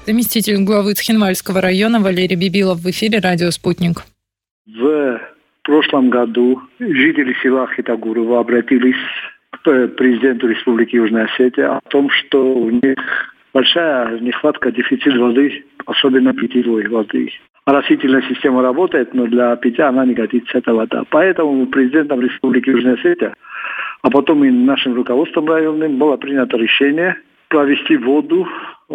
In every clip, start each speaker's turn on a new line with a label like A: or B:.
A: Заместитель главы Цхинвальского района Валерий Бибилов в эфире «Радио Спутник».
B: В прошлом году жители села Хитагурово обратились к президенту Республики Южная Осетия о том, что у них большая нехватка, дефицит воды, особенно питьевой воды. Оросительная система работает, но для питья она не годится, эта вода. Поэтому президентом Республики Южная Осетия, а потом и нашим руководством районным было принято решение провести воду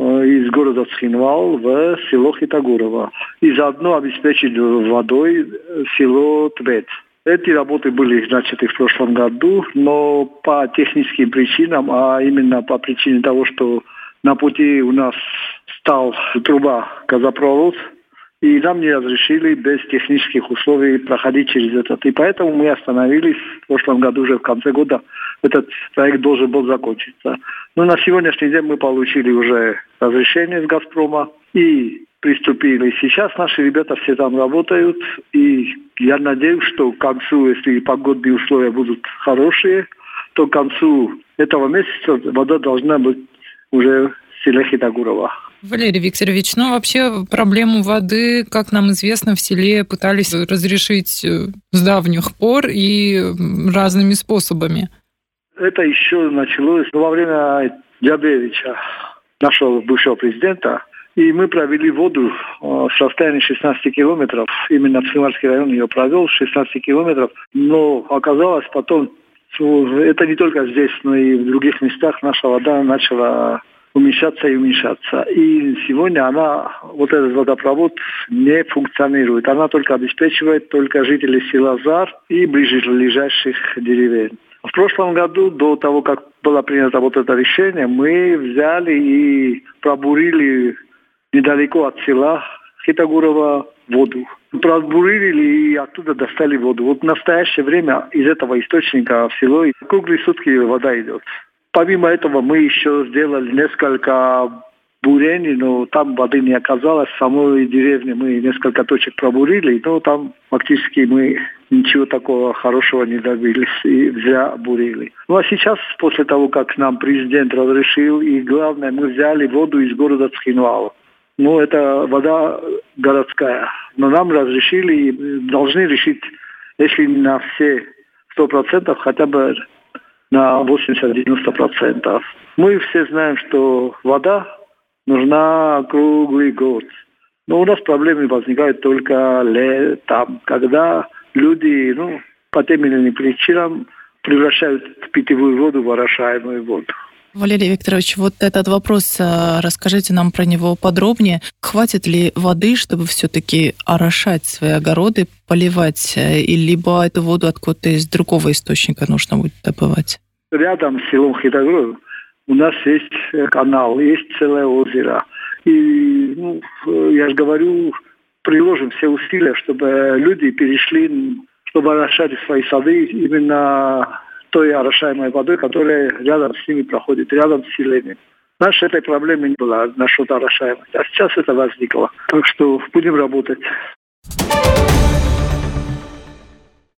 B: из города Цхинвал в село Хитагурово и заодно обеспечить водой село Твет. Эти работы были начаты в прошлом году, но по техническим причинам, а именно по причине того, что на пути у нас стал труба газопровод, и нам не разрешили без технических условий проходить через этот. И поэтому мы остановились в прошлом году, уже в конце года этот проект должен был закончиться. Но на сегодняшний день мы получили уже разрешение с «Газпрома» и приступили. Сейчас наши ребята все там работают, и я надеюсь, что к концу, если погодные условия будут хорошие, то к концу этого месяца вода должна быть уже в селе Хитагурово.
A: Валерий Викторович, вообще проблему воды, как нам известно, в селе пытались разрешить с давних пор и разными способами.
B: Это еще началось во время Джабревича, нашего бывшего президента. И мы провели воду в расстоянии 16 километров. Именно Цхинвальский район ее провел 16 километров. Но оказалось потом, что это не только здесь, но и в других местах наша вода начала уменьшаться и уменьшаться. И сегодня этот водопровод не функционирует. Она только обеспечивает жителей села Зар и ближайших деревень. В прошлом году, до того, как было принято это решение, мы взяли и пробурили недалеко от села Хитагурово воду. Пробурили и оттуда достали воду. В настоящее время из этого источника в село круглые сутки вода идет. Помимо этого мы еще сделали несколько бурений, но там воды не оказалось. В самой деревне мы несколько точек пробурили, но там фактически мы ничего такого хорошего не добились и зря бурили. А сейчас, после того, как нам президент разрешил, и главное, мы взяли воду из города Цхинвал. Это вода городская. Но нам разрешили и должны решить, если не на все 100%, хотя бы на 80-90%. Мы все знаем, что вода нужна круглый год. Но у нас проблемы возникают только летом, когда люди по тем или иным причинам превращают питьевую воду в орошаемую воду.
A: Валерий Викторович, этот вопрос, расскажите нам про него подробнее. Хватит ли воды, чтобы все-таки орошать свои огороды, поливать, и либо эту воду откуда-то из другого источника нужно будет добывать?
B: Рядом с селом Хитагурово у нас есть канал, есть целое озеро. И, я же говорю, приложим все усилия, чтобы люди перешли, чтобы орошать свои сады именно той орошаемой водой, которая рядом с ними проходит, рядом с селением. Раньше этой проблемы не было насчет орошаемости, а сейчас это возникло. Так что будем работать.